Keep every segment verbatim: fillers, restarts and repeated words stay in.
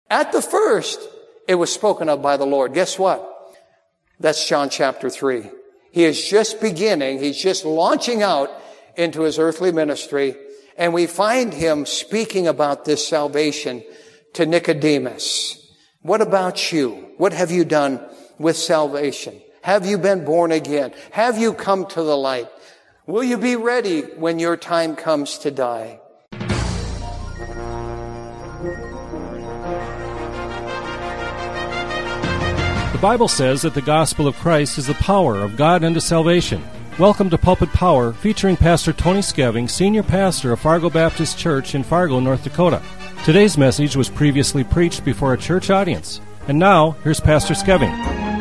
At the first, it was spoken of by the Lord. Guess what? That's John chapter three. He is just beginning. He's just launching out into his earthly ministry. And we find him speaking about this salvation to Nicodemus. What about you? What have you done with salvation? Have you been born again? Have you come to the light? Will you be ready when your time comes to die? The Bible says that the gospel of Christ is the power of God unto salvation. Welcome to Pulpit Power, featuring Pastor Tony Skeving, Senior Pastor of Fargo Baptist Church in Fargo, North Dakota. Today's message was previously preached before a church audience. And now, here's Pastor Skeving.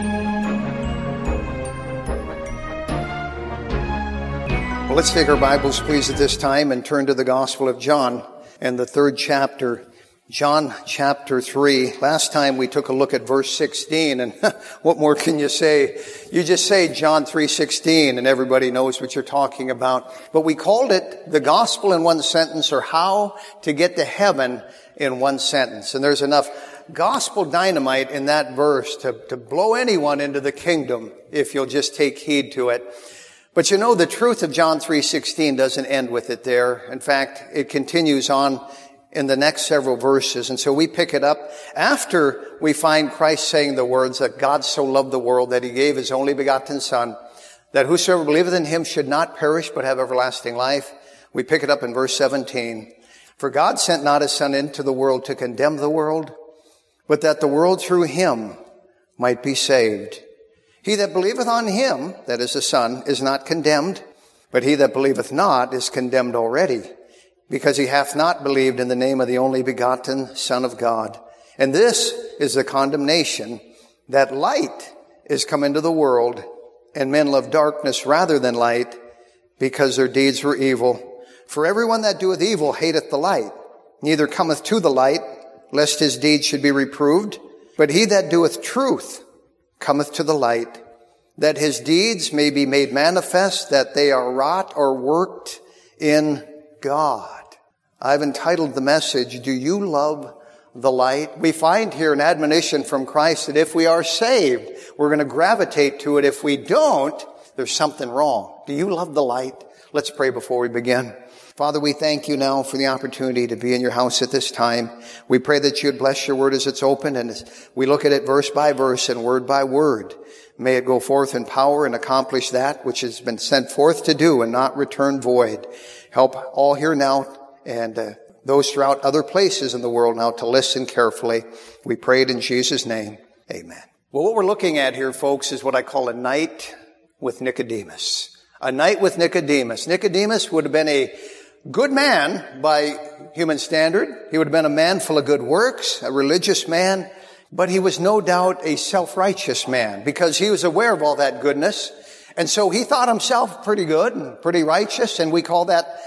Well, let's take our Bibles, please, at this time and turn to the Gospel of John and the third chapter. John chapter three. Last time we took a look at verse sixteen, and what more can you say? You just say John three sixteen and everybody knows what you're talking about. But we called it the gospel in one sentence, or how to get to heaven in one sentence. And there's enough gospel dynamite in that verse to, to blow anyone into the kingdom if you'll just take heed to it. But you know, the truth of John three sixteen doesn't end with it there. In fact, it continues on in the next several verses. And so we pick it up after we find Christ saying the words that God so loved the world that he gave his only begotten Son, that whosoever believeth in him should not perish but have everlasting life. We pick it up in verse seventeen. For God sent not his Son into the world to condemn the world, but that the world through him might be saved. He that believeth on him, that is the Son, is not condemned, but he that believeth not is condemned already, because he hath not believed in the name of the only begotten Son of God. And this is the condemnation, that light is come into the world, and men love darkness rather than light, because their deeds were evil. For everyone that doeth evil hateth the light, neither cometh to the light, lest his deeds should be reproved. But he that doeth truth cometh to the light, that his deeds may be made manifest, that they are wrought or worked in God. I've entitled the message, Do You Love the Light? We find here an admonition from Christ that if we are saved, we're going to gravitate to it. If we don't, there's something wrong. Do you love the light? Let's pray before we begin. Father, we thank you now for the opportunity to be in your house at this time. We pray that you'd bless your word as it's open, and as we look at it verse by verse and word by word, may it go forth in power and accomplish that which has been sent forth to do and not return void. Help all here now and uh, those throughout other places in the world now to listen carefully. We pray it in Jesus' name. Amen. Well, what we're looking at here, folks, is what I call a night with Nicodemus. A night with Nicodemus. Nicodemus would have been a good man by human standard. He would have been a man full of good works, a religious man, but he was no doubt a self-righteous man because he was aware of all that goodness. And so he thought himself pretty good and pretty righteous, and we call that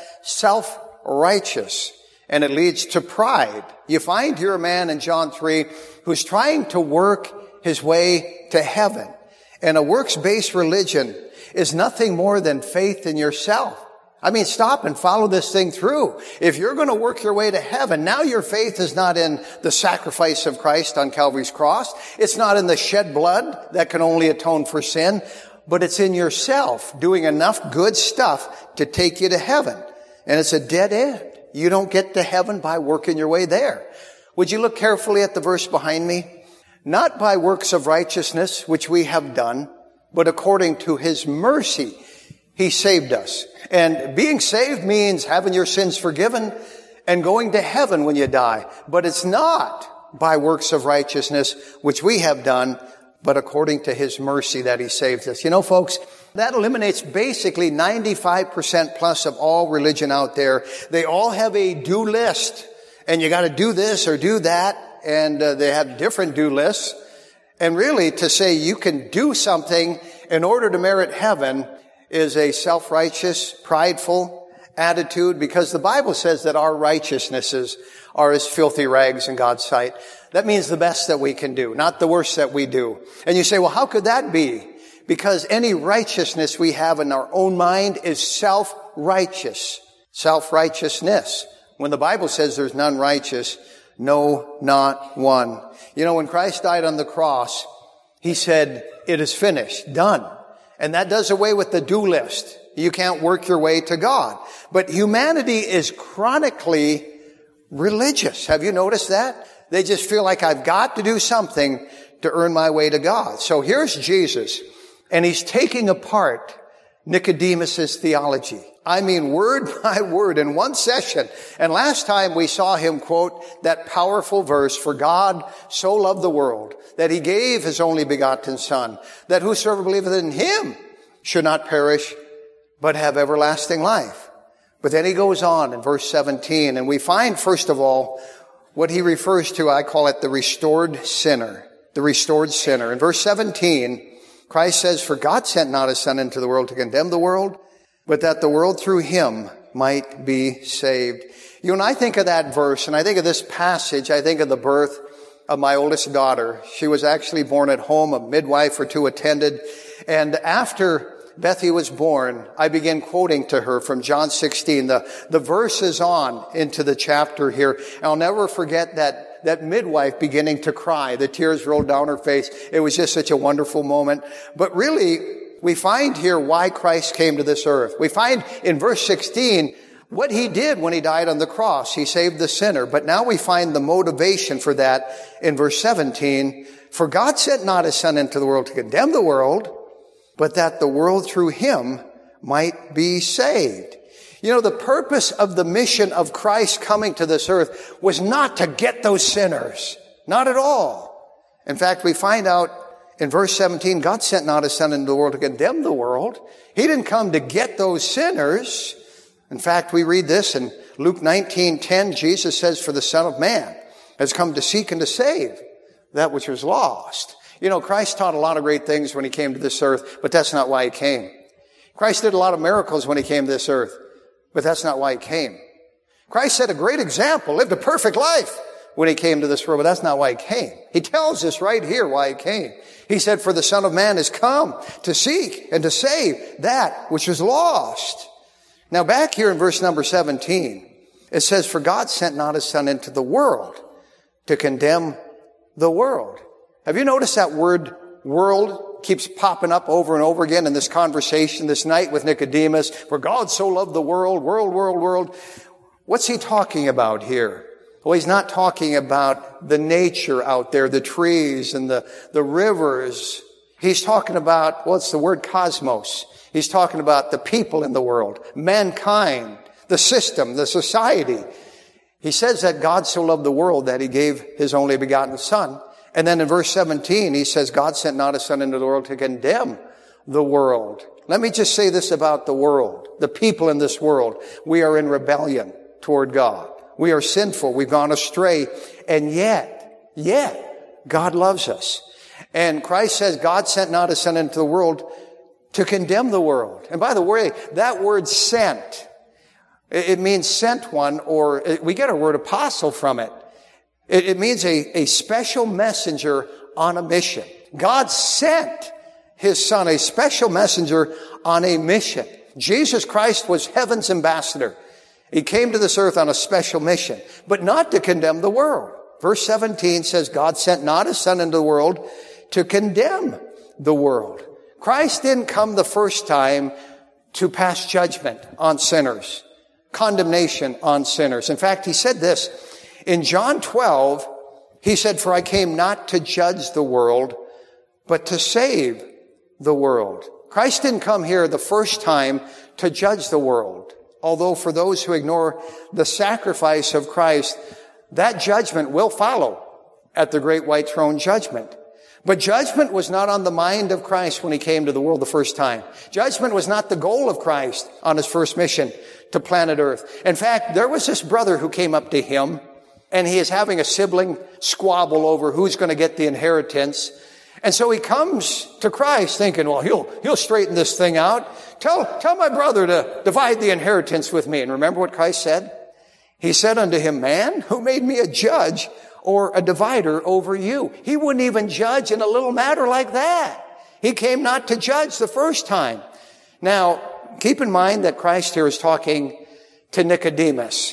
self-righteous. And it leads to pride. You find here a man in John three who's trying to work his way to heaven. And a works-based religion is nothing more than faith in yourself. I mean, stop and follow this thing through. If you're going to work your way to heaven, now your faith is not in the sacrifice of Christ on Calvary's cross. It's not in the shed blood that can only atone for sin, but it's in yourself doing enough good stuff to take you to heaven. And it's a dead end. You don't get to heaven by working your way there. Would you look carefully at the verse behind me? Not by works of righteousness, which we have done, but according to his mercy, he saved us. And being saved means having your sins forgiven and going to heaven when you die. But it's not by works of righteousness, which we have done, but according to his mercy that he saved us. You know, folks, that eliminates basically ninety-five percent plus of all religion out there. They all have a do list, and you got to do this or do that, and uh, they have different do lists. And really, to say you can do something in order to merit heaven is a self-righteous, prideful attitude, because the Bible says that our righteousnesses are as filthy rags in God's sight. That means the best that we can do, not the worst that we do. And you say, well, how could that be? Because any righteousness we have in our own mind is self-righteous, self-righteousness. When the Bible says there's none righteous, No, not one. You know, when Christ died on the cross, he said, it is finished, done. And that does away with the do list. You can't work your way to God. But humanity is chronically religious. Have you noticed that? They just feel like I've got to do something to earn my way to God. So here's Jesus, and he's taking apart Nicodemus's theology. I mean, word by word in one session. And last time we saw him quote that powerful verse, for God so loved the world that he gave his only begotten Son, that whosoever believeth in him should not perish, but have everlasting life. But then he goes on in verse seventeen, and we find, first of all, what he refers to, I call it the restored sinner. The restored sinner. In verse seventeen, Christ says, for God sent not his Son into the world to condemn the world, but that the world through him might be saved. You know, when I think of that verse, and I think of this passage, I think of the birth of my oldest daughter. She was actually born at home. A midwife or two attended. And after Bethy was born, I began quoting to her from John sixteen. The, the verse is on into the chapter here. And I'll never forget that, that midwife beginning to cry. The tears rolled down her face. It was just such a wonderful moment. But really, we find here why Christ came to this earth. We find in verse sixteen what he did when he died on the cross. He saved the sinner. But now we find the motivation for that in verse seventeen. For God sent not his Son into the world to condemn the world, but that the world through him might be saved. You know, the purpose of the mission of Christ coming to this earth was not to get those sinners. Not at all. In fact, we find out in verse seventeen, God sent not his Son into the world to condemn the world. He didn't come to get those sinners. In fact, we read this in Luke nineteen ten. Jesus says, for the Son of Man has come to seek and to save that which was lost. You know, Christ taught a lot of great things when he came to this earth, but that's not why he came. Christ did a lot of miracles when he came to this earth, but that's not why he came. Christ set a great example, lived a perfect life when he came to this world, but that's not why he came. He tells us right here why he came. He said, for the Son of Man has come to seek and to save that which was lost. Now back here in verse number seventeen, it says, for God sent not his Son into the world to condemn the world. Have you noticed that word world keeps popping up over and over again in this conversation this night with Nicodemus? For God so loved the world, world, world, world. What's he talking about here? Well, he's not talking about the nature out there, the trees and the, the rivers. He's talking about, well, it's the word cosmos. He's talking about the people in the world, mankind, the system, the society. He says that God so loved the world that he gave his only begotten Son. And then in verse seventeen, he says, God sent not his Son into the world to condemn the world. Let me just say this about the world, the people in this world. We are in rebellion toward God. We are sinful. We've gone astray. And yet, yet, God loves us. And Christ says, God sent not his Son into the world to condemn the world. And by the way, that word sent, it means sent one, or we get our word apostle from it. It means a, a special messenger on a mission. God sent his Son, a special messenger on a mission. Jesus Christ was heaven's ambassador. He came to this earth on a special mission, but not to condemn the world. Verse seventeen says, God sent not his Son into the world to condemn the world. Christ didn't come the first time to pass judgment on sinners, condemnation on sinners. In fact, he said this in John twelve. He said, for I came not to judge the world, but to save the world. Christ didn't come here the first time to judge the world. Although for those who ignore the sacrifice of Christ, that judgment will follow at the great white throne judgment. But judgment was not on the mind of Christ when he came to the world the first time. Judgment was not the goal of Christ on his first mission to planet Earth. In fact, there was this brother who came up to him, and he is having a sibling squabble over who's going to get the inheritance. And so he comes to Christ thinking, well, he'll, he'll straighten this thing out. Tell, tell my brother to divide the inheritance with me. And remember what Christ said? He said unto him, man, who made me a judge or a divider over you? He wouldn't even judge in a little matter like that. He came not to judge the first time. Now, keep in mind that Christ here is talking to Nicodemus.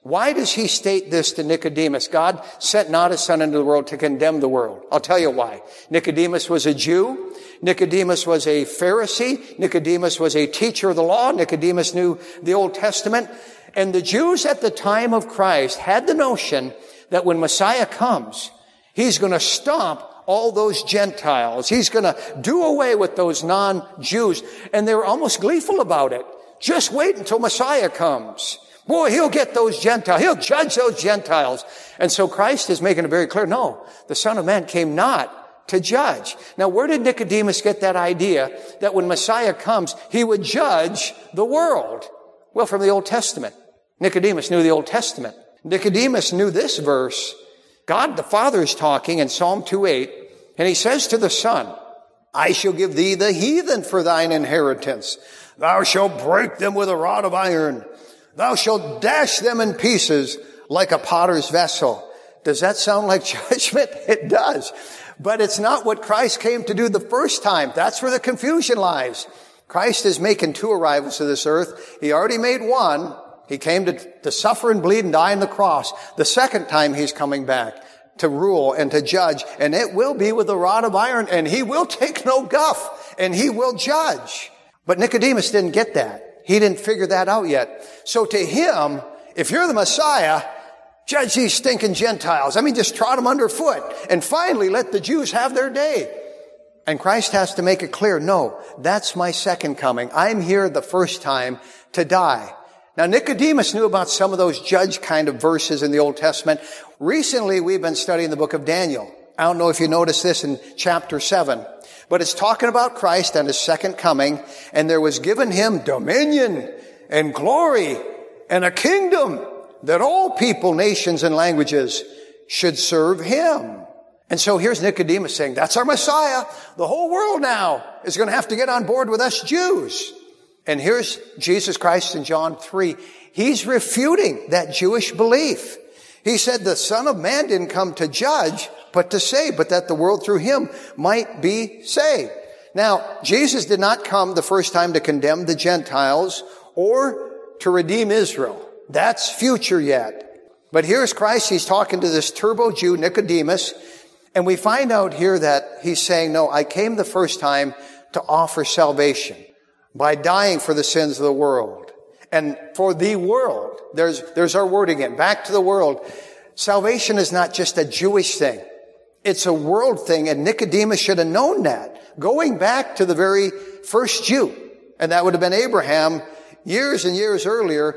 Why does he state this to Nicodemus? God sent not his son into the world to condemn the world. I'll tell you why. Nicodemus was a Jew. Nicodemus was a Pharisee. Nicodemus was a teacher of the law. Nicodemus knew the Old Testament. And the Jews at the time of Christ had the notion that when Messiah comes, he's going to stop all those Gentiles. He's going to do away with those non-Jews. And they were almost gleeful about it. Just wait until Messiah comes. Boy, he'll get those Gentiles. He'll judge those Gentiles. And so Christ is making it very clear, no, the Son of Man came not to judge. Now, where did Nicodemus get that idea that when Messiah comes, he would judge the world? Well, from the Old Testament. Nicodemus knew the Old Testament. Nicodemus knew this verse. God the Father is talking in Psalm two eight, and he says to the Son, I shall give thee the heathen for thine inheritance. Thou shalt break them with a rod of iron. Thou shalt dash them in pieces like a potter's vessel. Does that sound like judgment? It does. But it's not what Christ came to do the first time. That's where the confusion lies. Christ is making two arrivals to this earth. He already made one. He came to, to suffer and bleed and die on the cross. The second time he's coming back to rule and to judge. And it will be with a rod of iron. And he will take no guff. And he will judge. But Nicodemus didn't get that. He didn't figure that out yet. So to him, if you're the Messiah, judge these stinking Gentiles. I mean, just trot them underfoot. And finally, let the Jews have their day. And Christ has to make it clear, no, that's my second coming. I'm here the first time to die. Now, Nicodemus knew about some of those judge kind of verses in the Old Testament. Recently, we've been studying the book of Daniel. I don't know if you noticed this in chapter seven. But it's talking about Christ and his second coming, and there was given him dominion and glory and a kingdom that all people, nations, and languages should serve him. And so here's Nicodemus saying, that's our Messiah. The whole world now is going to have to get on board with us Jews. And here's Jesus Christ in John three. He's refuting that Jewish belief. He said the Son of Man didn't come to judge, but to save, but that the world through him might be saved. Now, Jesus did not come the first time to condemn the Gentiles or to redeem Israel. That's future yet. But here's Christ. He's talking to this turbo Jew, Nicodemus, and we find out here that he's saying, no, I came the first time to offer salvation by dying for the sins of the world. And for the world, there's, there's our word again, back to the world. Salvation is not just a Jewish thing. It's a world thing, and Nicodemus should have known that. Going back to the very first Jew, and that would have been Abraham, years and years earlier,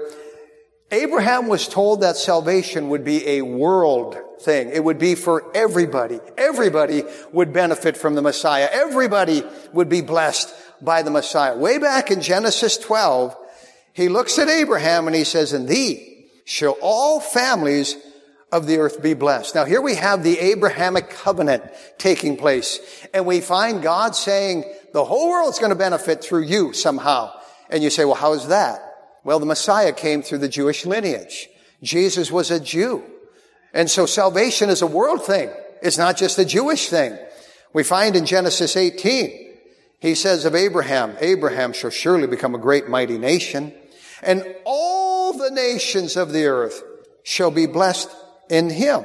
Abraham was told that salvation would be a world thing. It would be for everybody. Everybody would benefit from the Messiah. Everybody would be blessed by the Messiah. Way back in Genesis twelve, he looks at Abraham and he says, in thee shall all families of the earth be blessed. Now here we have the Abrahamic covenant taking place. And we find God saying, the whole world's going to benefit through you somehow. And you say, well, how is that? Well, the Messiah came through the Jewish lineage. Jesus was a Jew. And so salvation is a world thing. It's not just a Jewish thing. We find in Genesis eighteen, he says of Abraham, Abraham shall surely become a great mighty nation, and all the nations of the earth shall be blessed in him.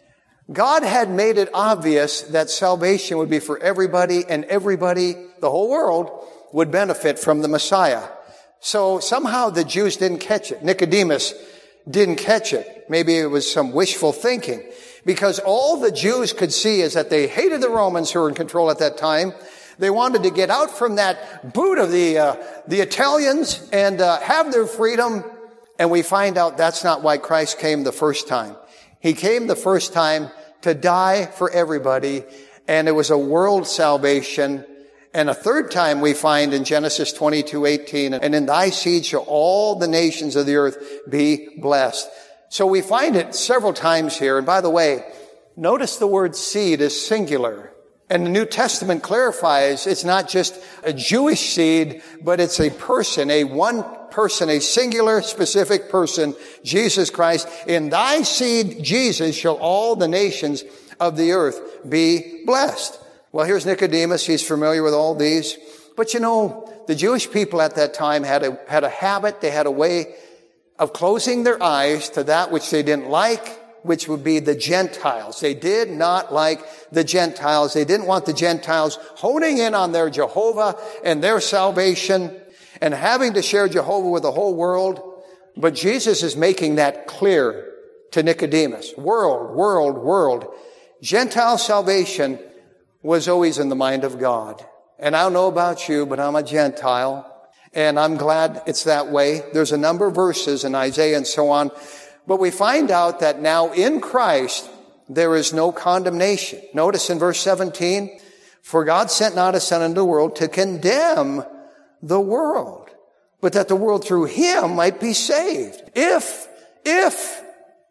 God had made it obvious that salvation would be for everybody, and everybody, the whole world, would benefit from the Messiah. So somehow the Jews didn't catch it. Nicodemus didn't catch it. Maybe it was some wishful thinking. Because all the Jews could see is that they hated the Romans who were in control at that time. They wanted to get out from that boot of the uh, the Italians and uh, have their freedom. And we find out that's not why Christ came the first time. He came the first time to die for everybody, and it was a world salvation. And a third time we find in Genesis twenty-two eighteen, and in thy seed shall all the nations of the earth be blessed. So we find it several times here. And by the way, notice the word seed is singular. And the New Testament clarifies it's not just a Jewish seed, but it's a person, a one person, a singular specific person, Jesus Christ. In thy seed, Jesus, shall all the nations of the earth be blessed. Well, here's Nicodemus. He's familiar with all these. But you know, the Jewish people at that time had a, had a habit. They had a way of closing their eyes to that which they didn't like, which would be the Gentiles. They did not like the Gentiles. They didn't want the Gentiles honing in on their Jehovah and their salvation and having to share Jehovah with the whole world. But Jesus is making that clear to Nicodemus. World, world, world. Gentile salvation was always in the mind of God. And I don't know about you, but I'm a Gentile. And I'm glad it's that way. There's a number of verses in Isaiah and so on. But we find out that now in Christ, there is no condemnation. Notice in verse seventeen, for God sent not his Son into the world to condemn the world, but that the world through him might be saved. If, if,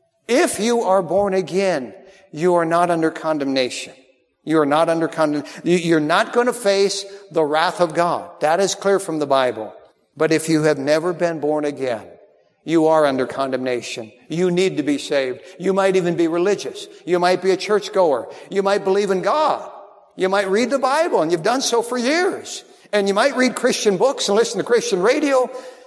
if you are born again, you are not under condemnation. You are not under condemnation. You're not going to face the wrath of God. That is clear from the Bible. But if you have never been born again, you are under condemnation. You need to be saved. You might even be religious. You might be a churchgoer. You might believe in God. You might read the Bible, and you've done so for years. And you might read Christian books and listen to Christian radio.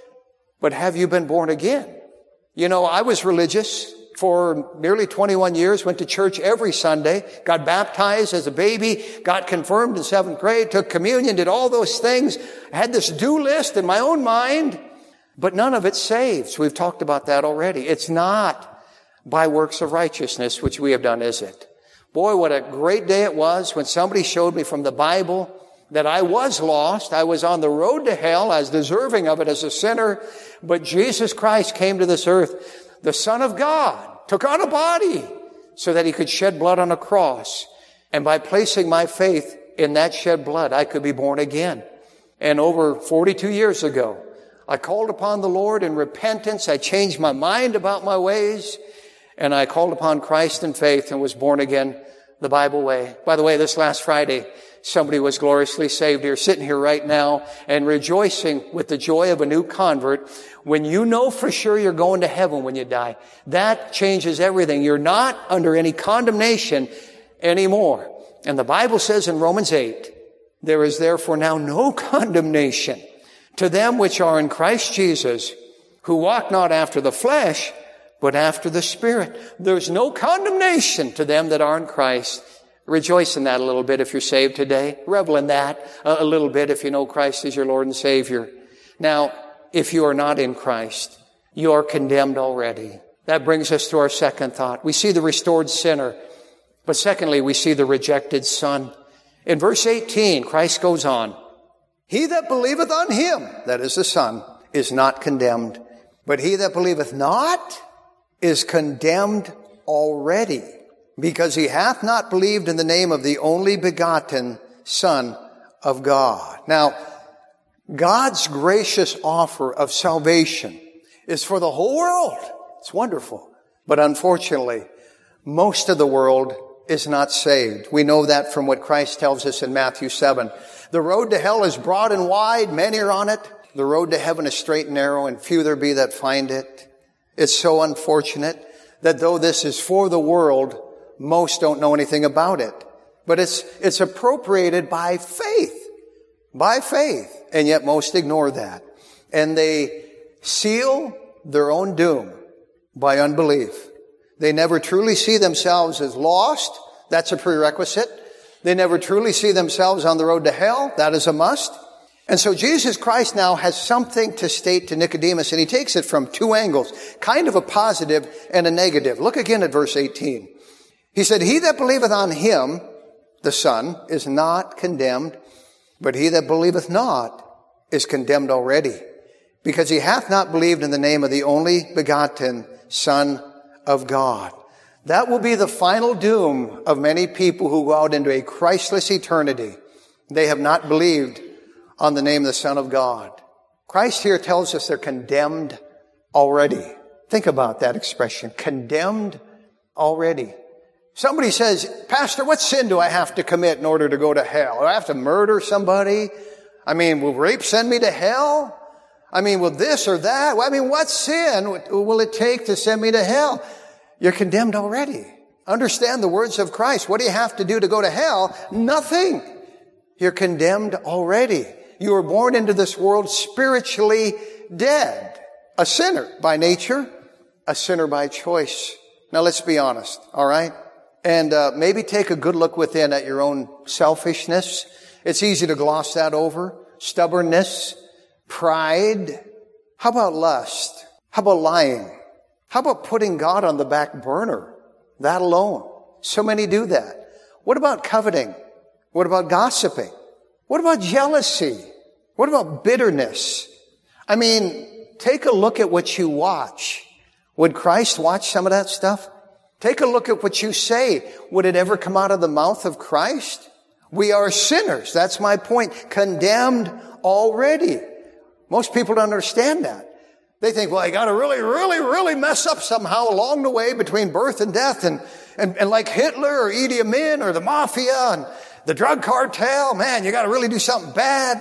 But have you been born again? You know, I was religious for nearly twenty-one years, went to church every Sunday, got baptized as a baby, got confirmed in seventh grade, took communion, did all those things. I had this do list in my own mind. But none of it saves. We've talked about that already. It's not by works of righteousness which we have done, is it? Boy, what a great day it was when somebody showed me from the Bible that I was lost. I was on the road to hell. I was deserving of it as a sinner. But Jesus Christ came to this earth, the Son of God, took on a body so that he could shed blood on a cross. And by placing my faith in that shed blood, I could be born again. And over forty-two years ago, I called upon the Lord in repentance. I changed my mind about my ways. And I called upon Christ in faith and was born again the Bible way. By the way, this last Friday, somebody was gloriously saved here, sitting here right now and rejoicing with the joy of a new convert. When you know for sure you're going to heaven when you die, that changes everything. You're not under any condemnation anymore. And the Bible says in Romans eight, there is therefore now no condemnation to them which are in Christ Jesus, who walk not after the flesh, but after the Spirit. There's no condemnation to them that are in Christ. Rejoice in that a little bit if you're saved today. Revel in that a little bit if you know Christ is your Lord and Savior. Now, if you are not in Christ, you are condemned already. That brings us to our second thought. We see the restored sinner, but secondly, we see the rejected son. In verse eighteen, Christ goes on, he that believeth on him, that is the Son, is not condemned. But he that believeth not is condemned already, because he hath not believed in the name of the only begotten Son of God. Now, God's gracious offer of salvation is for the whole world. It's wonderful. But unfortunately, most of the world is not saved. We know that from what Christ tells us in Matthew seven. The road to hell is broad and wide. Many are on it. The road to heaven is straight and narrow, and few there be that find it. It's so unfortunate that though this is for the world, most don't know anything about it. But it's, it's appropriated by faith. By faith. And yet most ignore that. And they seal their own doom by unbelief. They never truly see themselves as lost. That's a prerequisite. They never truly see themselves on the road to hell. That is a must. And so Jesus Christ now has something to state to Nicodemus, and he takes it from two angles, kind of a positive and a negative. Look again at verse eighteen. He said, he that believeth on him, the Son, is not condemned, but he that believeth not is condemned already, because he hath not believed in the name of the only begotten Son of God. That will be the final doom of many people who go out into a Christless eternity. They have not believed on the name of the Son of God. Christ here tells us they're condemned already. Think about that expression, condemned already. Somebody says, Pastor, what sin do I have to commit in order to go to hell? Do I have to murder somebody? I mean, will rape send me to hell? I mean, will this or that? I mean, what sin will it take to send me to hell? You're condemned already. Understand the words of Christ. What do you have to do to go to hell? Nothing. You're condemned already. You were born into this world spiritually dead. a sinner by nature, a sinner by choice. Now let's be honest, all right? And uh, maybe take a good look within at your own selfishness. It's easy to gloss that over. Stubbornness, pride. How about lust? How about lying? How about putting God on the back burner? That alone. So many do that. What about coveting? What about gossiping? What about jealousy? What about bitterness? I mean, take a look at what you watch. Would Christ watch some of that stuff? Take a look at what you say. Would it ever come out of the mouth of Christ? We are sinners. That's my point. Condemned already. Most people don't understand that. They think, well, I got to really, really, really mess up somehow along the way between birth and death. And, and, and like Hitler or Idi Amin or the mafia and the drug cartel, man, you got to really do something bad.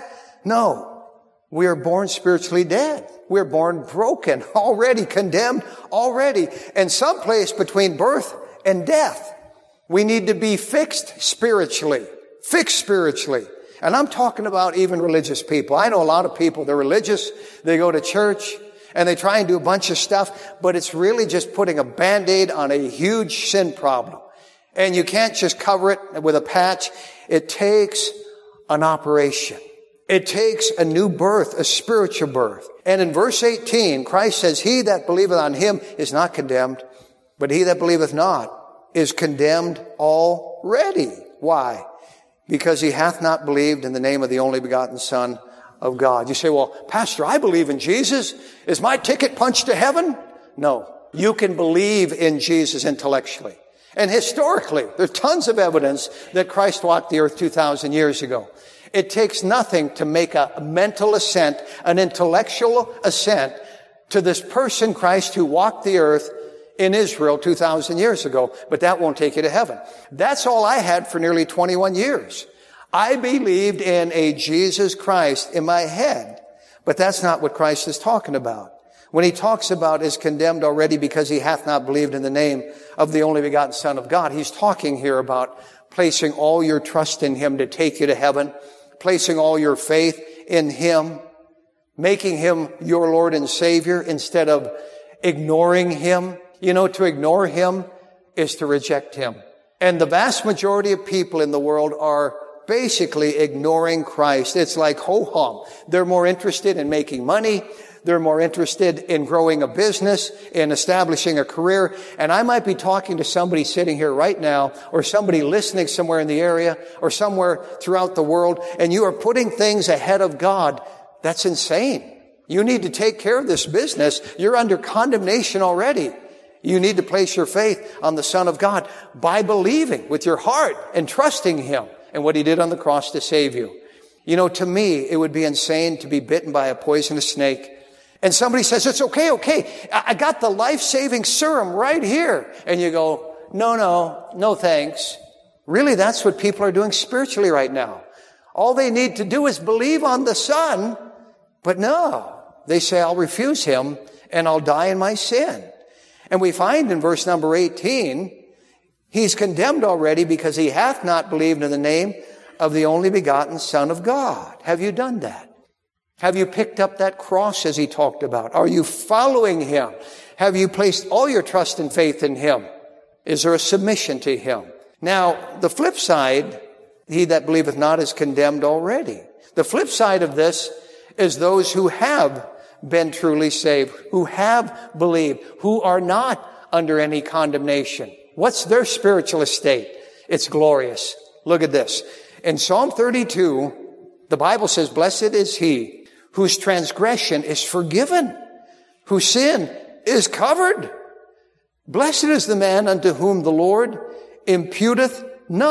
No. We are born spiritually dead. We're born broken, already condemned, already. And someplace between birth and death, we need to be fixed spiritually. Fixed spiritually. And I'm talking about even religious people. I know a lot of people, they're religious, they go to church, and they try and do a bunch of stuff, but it's really just putting a Band-Aid on a huge sin problem. And you can't just cover it with a patch. It takes an operation. It takes a new birth, a spiritual birth. And in verse eighteen, Christ says, he that believeth on him is not condemned, but he that believeth not is condemned already. Why? Because he hath not believed in the name of the only begotten Son of God. You say, well, Pastor, I believe in Jesus. Is my ticket punched to heaven? No. You can believe in Jesus intellectually. And historically, there's tons of evidence that Christ walked the earth two thousand years ago. It takes nothing to make a mental assent, an intellectual assent to this person, Christ, who walked the earth in Israel two thousand years ago. But that won't take you to heaven. That's all I had for nearly twenty-one years. I believed in a Jesus Christ in my head. But that's not what Christ is talking about. When he talks about is condemned already because he hath not believed in the name of the only begotten Son of God, he's talking here about placing all your trust in him to take you to heaven, placing all your faith in him, making him your Lord and Savior instead of ignoring him. You know, to ignore him is to reject him. And the vast majority of people in the world are basically ignoring Christ. It's like ho-hum. They're more interested in making money. They're more interested in growing a business, in establishing a career. And I might be talking to somebody sitting here right now, or somebody listening somewhere in the area, or somewhere throughout the world, and you are putting things ahead of God. That's insane. You need to take care of this business. You're under condemnation already. You need to place your faith on the Son of God by believing with your heart and trusting him and what he did on the cross to save you. You know, to me, it would be insane to be bitten by a poisonous snake. And somebody says, it's okay, okay. I got the life-saving serum right here. And you go, no, no, no thanks. Really, that's what people are doing spiritually right now. All they need to do is believe on the Son. But no, they say, I'll refuse him and I'll die in my sin. And we find in verse number eighteen, he's condemned already because he hath not believed in the name of the only begotten Son of God. Have you done that? Have you picked up that cross as he talked about? Are you following him? Have you placed all your trust and faith in him? Is there a submission to him? Now, the flip side, he that believeth not is condemned already. The flip side of this is those who have been truly saved, who have believed, who are not under any condemnation. What's their spiritual estate? It's glorious. Look at this. In Psalm thirty-two, the Bible says, blessed is he whose transgression is forgiven, whose sin is covered. Blessed is the man unto whom the Lord imputeth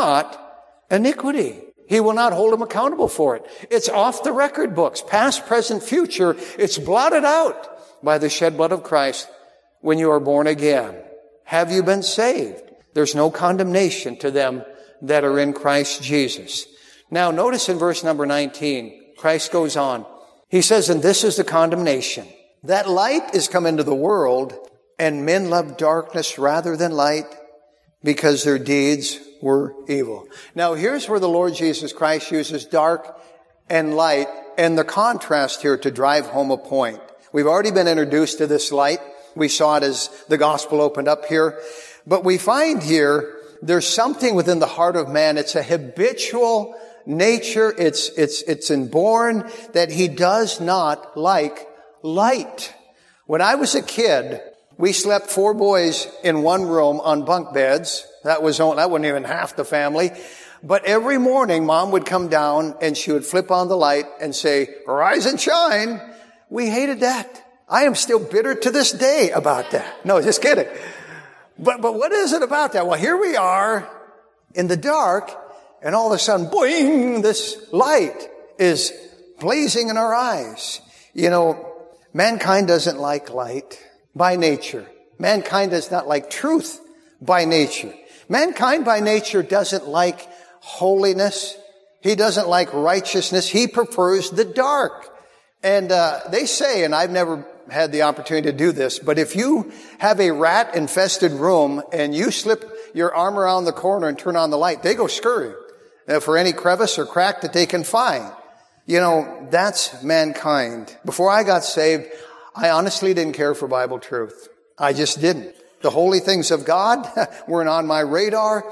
not iniquity. He will not hold him accountable for it. It's off the record books, past, present, future. It's blotted out by the shed blood of Christ when you are born again. Have you been saved? There's no condemnation to them that are in Christ Jesus. Now, notice in verse number nineteen, Christ goes on. He says, and this is the condemnation, that light is come into the world, and men love darkness rather than light, because their deeds were evil. Now, here's where the Lord Jesus Christ uses dark and light and the contrast here to drive home a point. We've already been introduced to this light. We saw it as the gospel opened up here. But we find here, there's something within the heart of man. It's a habitual nature. It's, it's, it's inborn that he does not like light. When I was a kid, we slept four boys in one room on bunk beds. That was only, that wasn't even half the family. But every morning, Mom would come down and she would flip on the light and say, "Rise and shine." We hated that. I am still bitter to this day about that. No, just kidding. But, but what is it about that? Well, here we are in the dark, and all of a sudden, boing, this light is blazing in our eyes. You know, mankind doesn't like light by nature. Mankind does not like truth by nature. Mankind by nature doesn't like holiness. He doesn't like righteousness. He prefers the dark. And uh, they say, and I've never had the opportunity to do this, but if you have a rat-infested room and you slip your arm around the corner and turn on the light, they go scurrying uh, for any crevice or crack that they can find. You know, that's mankind. Before I got saved, I honestly didn't care for Bible truth. I just didn't. The holy things of God weren't on my radar.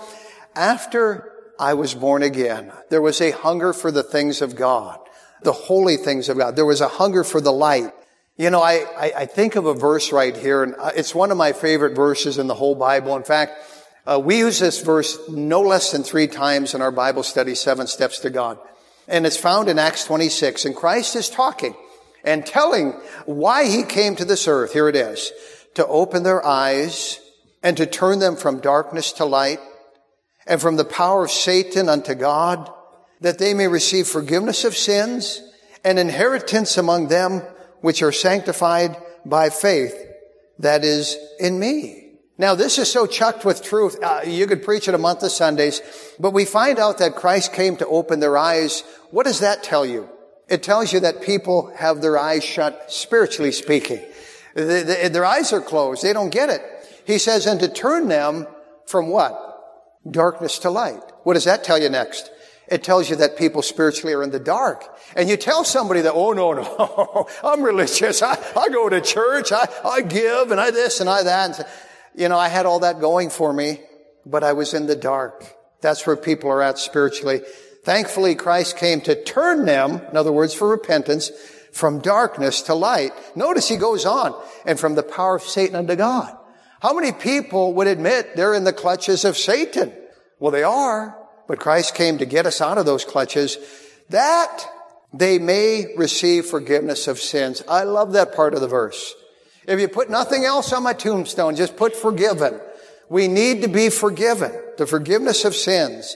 After I was born again, there was a hunger for the things of God, the holy things of God. There was a hunger for the light. You know, I, I, I think of a verse right here, and it's one of my favorite verses in the whole Bible. In fact, uh, we use this verse no less than three times in our Bible study, Seven Steps to God. And it's found in Acts twenty-six. And Christ is talking and telling why he came to this earth. Here it is. To open their eyes and to turn them from darkness to light and from the power of Satan unto God, that they may receive forgiveness of sins and inheritance among them which are sanctified by faith that is in me. Now, this is so chucked with truth. Uh, you could preach it a month of Sundays, but we find out that Christ came to open their eyes. What does that tell you? It tells you that people have their eyes shut, spiritually speaking. The, the, their eyes are closed. They don't get it. He says, and to turn them from what? Darkness to light. What does that tell you next? It tells you that people spiritually are in the dark. And you tell somebody that, oh, no, no, I'm religious. I, I go to church. I, I give and I this and I that. And, you know, I had all that going for me, but I was in the dark. That's where people are at spiritually. Thankfully, Christ came to turn them, in other words, for repentance, from darkness to light. Notice he goes on, and from the power of Satan unto God. How many people would admit they're in the clutches of Satan? Well, they are. But Christ came to get us out of those clutches, that they may receive forgiveness of sins. I love that part of the verse. If you put nothing else on my tombstone, just put forgiven. We need to be forgiven. The forgiveness of sins.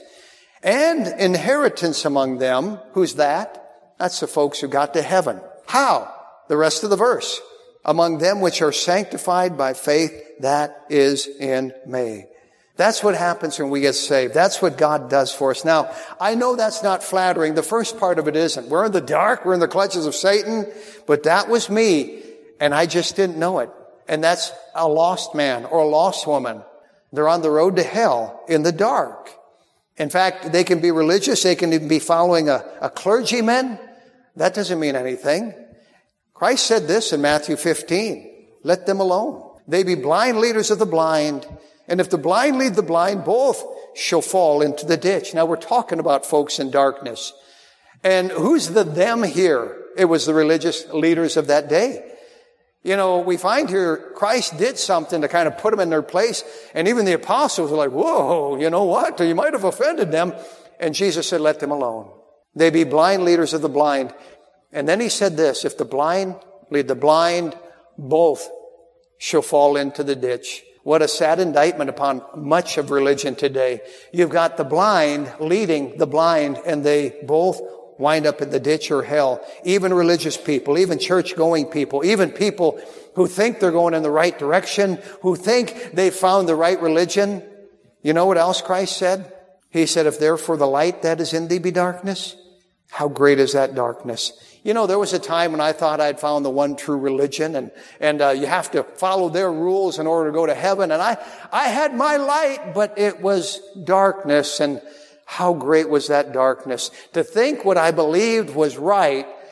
And inheritance among them. Who's that? That's the folks who got to heaven. How? The rest of the verse. Among them which are sanctified by faith that is in me. That's what happens when we get saved. That's what God does for us. Now, I know that's not flattering. The first part of it isn't. We're in the dark. We're in the clutches of Satan. But that was me, and I just didn't know it. And that's a lost man or a lost woman. They're on the road to hell in the dark. In fact, they can be religious. They can even be following a, a clergyman. That doesn't mean anything. Christ said this in Matthew fifteen. Let them alone. They be blind leaders of the blind. And if the blind lead the blind, both shall fall into the ditch. Now, we're talking about folks in darkness. And who's the them here? It was the religious leaders of that day. You know, we find here Christ did something to kind of put them in their place. And even the apostles were like, whoa, you know what? You might have offended them. And Jesus said, let them alone. They be blind leaders of the blind. And then he said this, if the blind lead the blind, both shall fall into the ditch. What a sad indictment upon much of religion today. You've got the blind leading the blind, and they both wind up in the ditch or hell. Even religious people, even church-going people, even people who think they're going in the right direction, who think they found the right religion. You know what else Christ said? He said, if therefore the light that is in thee be darkness, how great is that darkness? You know, there was a time when I thought I'd found the one true religion, and and uh, you have to follow their rules in order to go to heaven. And I, I had my light, but it was darkness. And how great was that darkness? To think what I believed was right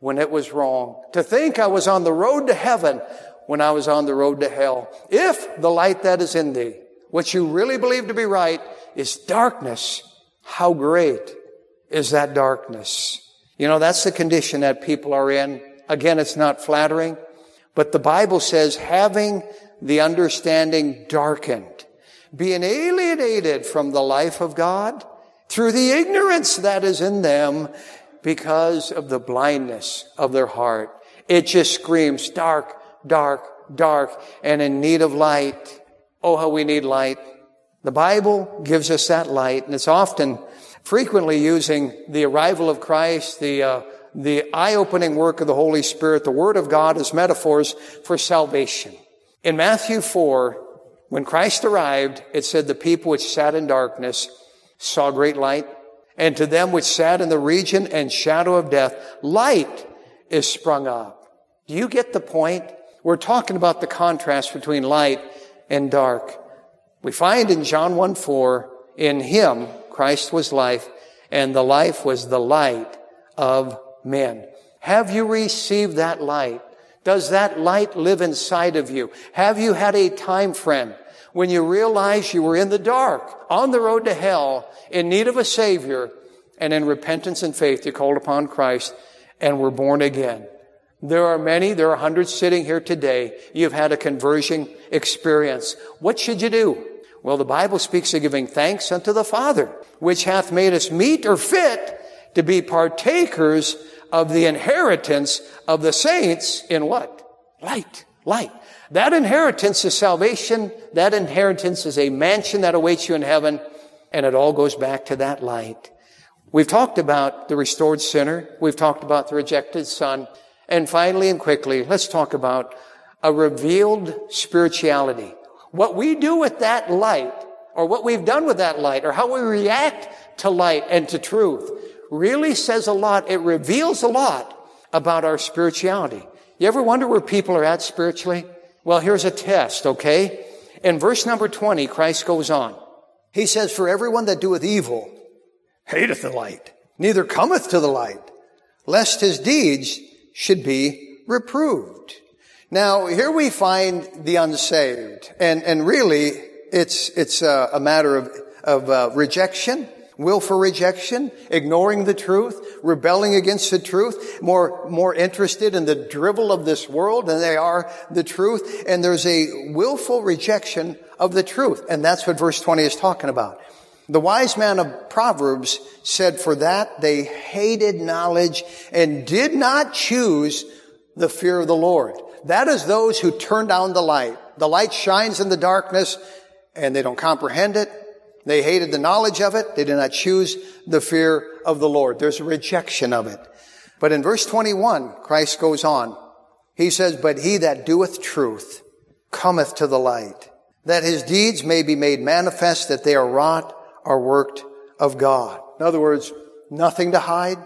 when it was wrong. To think I was on the road to heaven when I was on the road to hell. If the light that is in thee, what you really believe to be right, is darkness, how great is that darkness? You know, that's the condition that people are in. Again, it's not flattering, but the Bible says, having the understanding darkened, being alienated from the life of God through the ignorance that is in them because of the blindness of their heart. It just screams dark, dark, dark, and in need of light. Oh, how we need light. The Bible gives us that light, and it's often, frequently using the arrival of Christ, the uh, the eye-opening work of the Holy Spirit, the Word of God as metaphors for salvation. In Matthew four, when Christ arrived, it said, the people which sat in darkness saw great light, and to them which sat in the region and shadow of death, light is sprung up. Do you get the point? We're talking about the contrast between light and dark. We find in John one four, in him, Christ was life, and the life was the light of men. Have you received that light? Does that light live inside of you? Have you had a time, friend, when you realized you were in the dark, on the road to hell, in need of a Savior, and in repentance and faith you called upon Christ and were born again? There are many, there are hundreds sitting here today. You've had a conversion experience. What should you do? Well, the Bible speaks of giving thanks unto the Father, which hath made us meet or fit to be partakers of the inheritance of the saints in what? Light. Light. That inheritance is salvation. That inheritance is a mansion that awaits you in heaven. And it all goes back to that light. We've talked about the restored sinner. We've talked about the rejected son. And finally and quickly, let's talk about a revealed spirituality. What we do with that light, or what we've done with that light, or how we react to light and to truth, really says a lot. It reveals a lot about our spirituality. You ever wonder where people are at spiritually? Well, here's a test, okay? In verse number twenty, Christ goes on. He says, for everyone that doeth evil hateth the light, neither cometh to the light, lest his deeds should be reproved. Now, here we find the unsaved, and, and really, it's, it's a, a matter of, of uh, rejection, willful rejection, ignoring the truth, rebelling against the truth, more, more interested in the drivel of this world than they are the truth, and there's a willful rejection of the truth, and that's what verse twenty is talking about. The wise man of Proverbs said, for that they hated knowledge and did not choose the fear of the Lord. That is those who turn down the light. The light shines in the darkness and they don't comprehend it. They hated the knowledge of it. They did not choose the fear of the Lord. There's a rejection of it. But in verse twenty-one, Christ goes on. He says, but he that doeth truth cometh to the light, that his deeds may be made manifest, that they are wrought or worked of God. In other words, nothing to hide,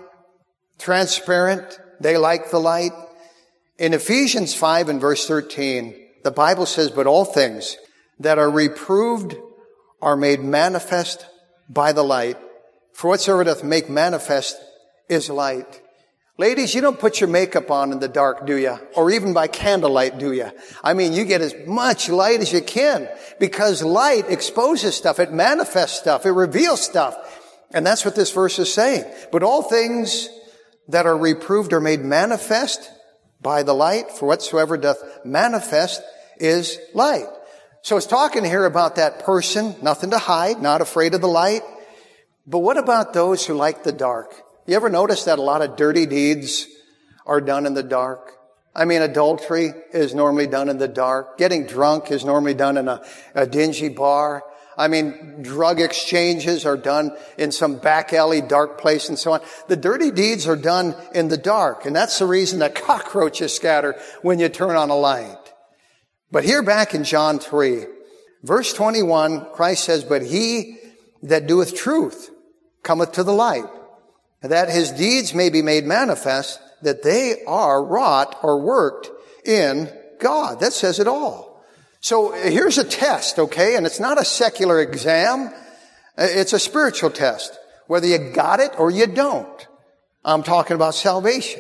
transparent. They like the light. In Ephesians five and verse thirteen, the Bible says, but all things that are reproved are made manifest by the light. For whatsoever doth make manifest is light. Ladies, you don't put your makeup on in the dark, do you? Or even by candlelight, do you? I mean, you get as much light as you can, because light exposes stuff. It manifests stuff. It reveals stuff. And that's what this verse is saying. But all things that are reproved are made manifest by the light. For whatsoever doth manifest is light. So it's talking here about that person, nothing to hide, not afraid of the light. But what about those who like the dark? You ever notice that a lot of dirty deeds are done in the dark? I mean, adultery is normally done in the dark. Getting drunk is normally done in a, a dingy bar. I mean, drug exchanges are done in some back alley, dark place and so on. The dirty deeds are done in the dark. And that's the reason that cockroaches scatter when you turn on a light. But here back in John three, verse twenty-one, Christ says, but he that doeth truth cometh to the light, that his deeds may be made manifest, that they are wrought or worked in God. That says it all. So here's a test, okay? And it's not a secular exam. It's a spiritual test. Whether you got it or you don't. I'm talking about salvation.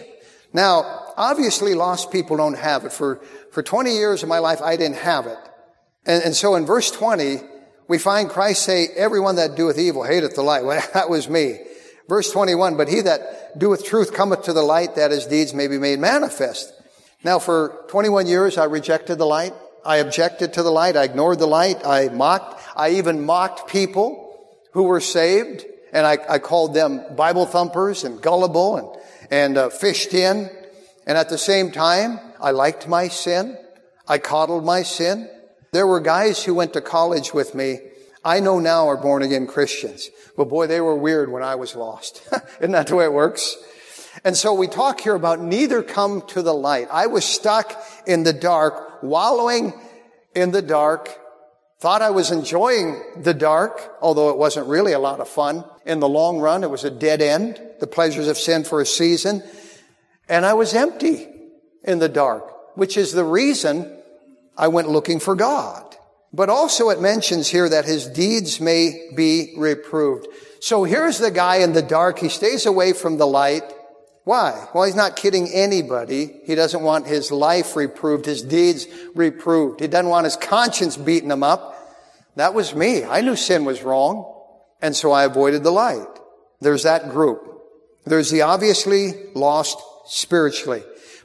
Now, obviously lost people don't have it. For, for twenty years of my life, I didn't have it. And, and so in verse twenty, we find Christ say, everyone that doeth evil hateth the light. Well, that was me. Verse twenty-one, but he that doeth truth cometh to the light, that his deeds may be made manifest. Now, for twenty-one years, I rejected the light. I objected to the light. I ignored the light. I mocked. I even mocked people who were saved. And I, I called them Bible thumpers and gullible and, and uh, fished in. And at the same time, I liked my sin. I coddled my sin. There were guys who went to college with me, I know now are born-again Christians. But boy, they were weird when I was lost. Isn't that the way it works? And so we talk here about neither come to the light. I was stuck in the dark, wallowing in the dark, thought I was enjoying the dark, although it wasn't really a lot of fun. In the long run, it was a dead end, the pleasures of sin for a season. And I was empty in the dark, which is the reason I went looking for God. But also it mentions here that his deeds may be reproved. So here's the guy in the dark. He stays away from the light. Why? Well, he's not kidding anybody. He doesn't want his life reproved, his deeds reproved. He doesn't want his conscience beating him up. That was me. I knew sin was wrong, and so I avoided the light. There's that group. There's the obviously lost spiritually.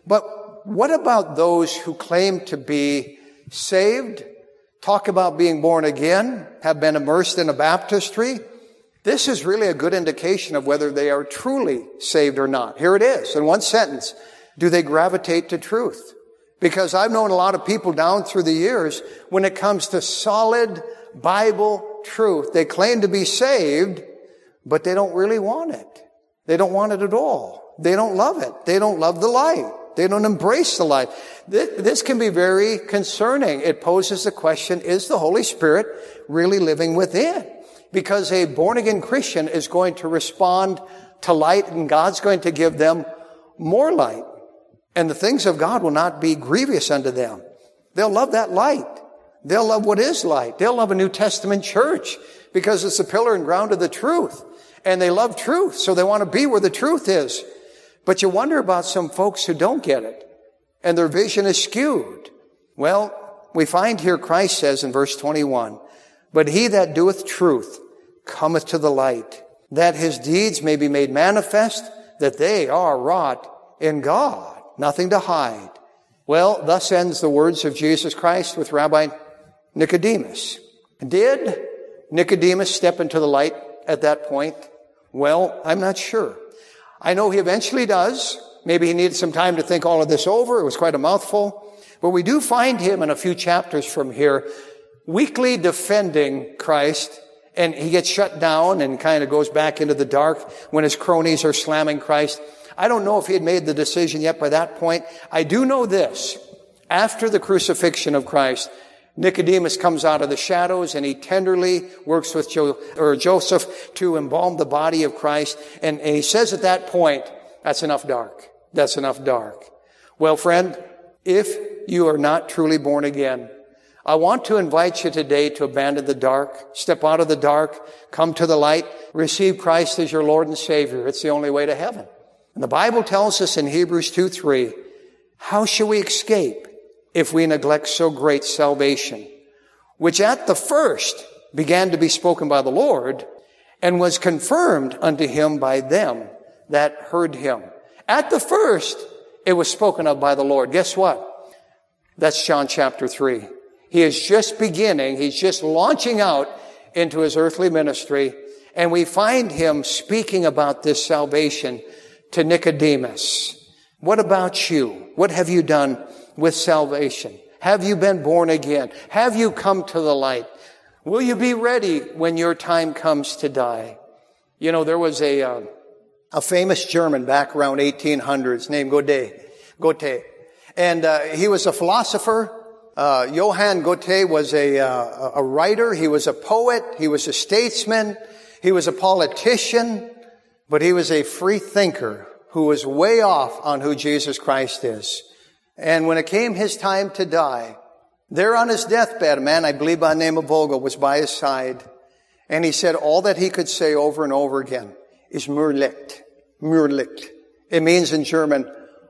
But what about those who claim to be saved, talk about being born again, have been immersed in a baptistry? This is really a good indication of whether they are truly saved or not. Here it is, in one sentence. Do they gravitate to truth? Because I've known a lot of people down through the years, when it comes to solid Bible truth, they claim to be saved, but they don't really want it. They don't want it at all. They don't love it. They don't love the light. They don't embrace the light. This can be very concerning. It poses the question, is the Holy Spirit really living within? Because a born-again Christian is going to respond to light, and God's going to give them more light. And the things of God will not be grievous unto them. They'll love that light. They'll love what is light. They'll love a New Testament church because it's the pillar and ground of the truth. And they love truth, so they want to be where the truth is. But you wonder about some folks who don't get it, and their vision is skewed. Well, we find here Christ says in verse twenty-one, but he that doeth truth cometh to the light, that his deeds may be made manifest, that they are wrought in God. Nothing to hide. Well, thus ends the words of Jesus Christ with Rabbi Nicodemus. Did Nicodemus step into the light at that point? Well, I'm not sure. I know he eventually does. Maybe he needed some time to think all of this over. It was quite a mouthful. But we do find him in a few chapters from here weakly defending Christ, and he gets shut down and kind of goes back into the dark when his cronies are slamming Christ. I don't know if he had made the decision yet by that point. I do know this. After the crucifixion of Christ, Nicodemus comes out of the shadows and he tenderly works with jo- or Joseph to embalm the body of Christ. And, and he says at that point, that's enough dark. That's enough dark. Well, friend, if you are not truly born again, I want to invite you today to abandon the dark, step out of the dark, come to the light, receive Christ as your Lord and Savior. It's the only way to heaven. And the Bible tells us in Hebrews two three, how shall we escape if we neglect so great salvation, which at the first began to be spoken by the Lord and was confirmed unto him by them that heard him. At the first, it was spoken of by the Lord. Guess what? That's John chapter three. He is just beginning. He's just launching out into his earthly ministry. And we find him speaking about this salvation to Nicodemus. What about you? What have you done with salvation? Have you been born again? Have you come to the light? Will you be ready when your time comes to die? You know, there was a uh, a famous German back around eighteen hundreds named Goethe. Goethe. And uh, he was a philosopher. Uh, Johann Goethe was a, uh, a writer. He was a poet. He was a statesman. He was a politician. But he was a free thinker who was way off on who Jesus Christ is. And when it came his time to die, there on his deathbed, a man I believe by the name of Vogel was by his side. And he said all that he could say over and over again is Mürlicht. Mürlicht. It means in German,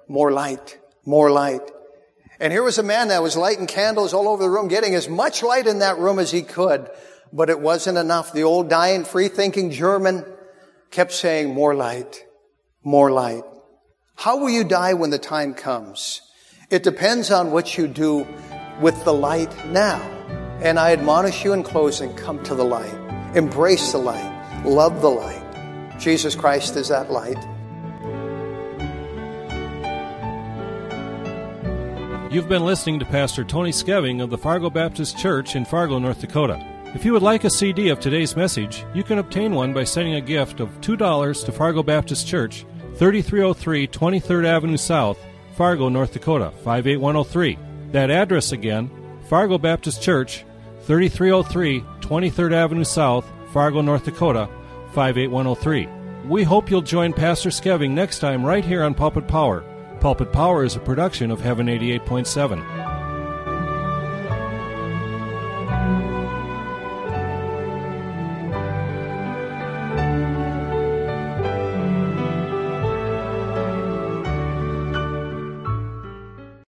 more light, more light. And here was a man that was lighting candles all over the room, getting as much light in that room as he could, but it wasn't enough. The old dying, free-thinking German kept saying, more light, more light. How will you die when the time comes? It depends on what you do with the light now. And I admonish you in closing, come to the light. Embrace the light. Love the light. Jesus Christ is that light. You've been listening to Pastor Tony Skeving of the Fargo Baptist Church in Fargo, North Dakota. If you would like a C D of today's message, you can obtain one by sending a gift of two dollars to Fargo Baptist Church, thirty-three oh three twenty-third Avenue South, Fargo, North Dakota, five eight one oh three. That address again, Fargo Baptist Church, thirty-three oh three twenty-third Avenue South, Fargo, North Dakota, five eight one oh three. We hope you'll join Pastor Skeving next time right here on Pulpit Power. Pulpit Power is a production of Heaven eighty-eight point seven.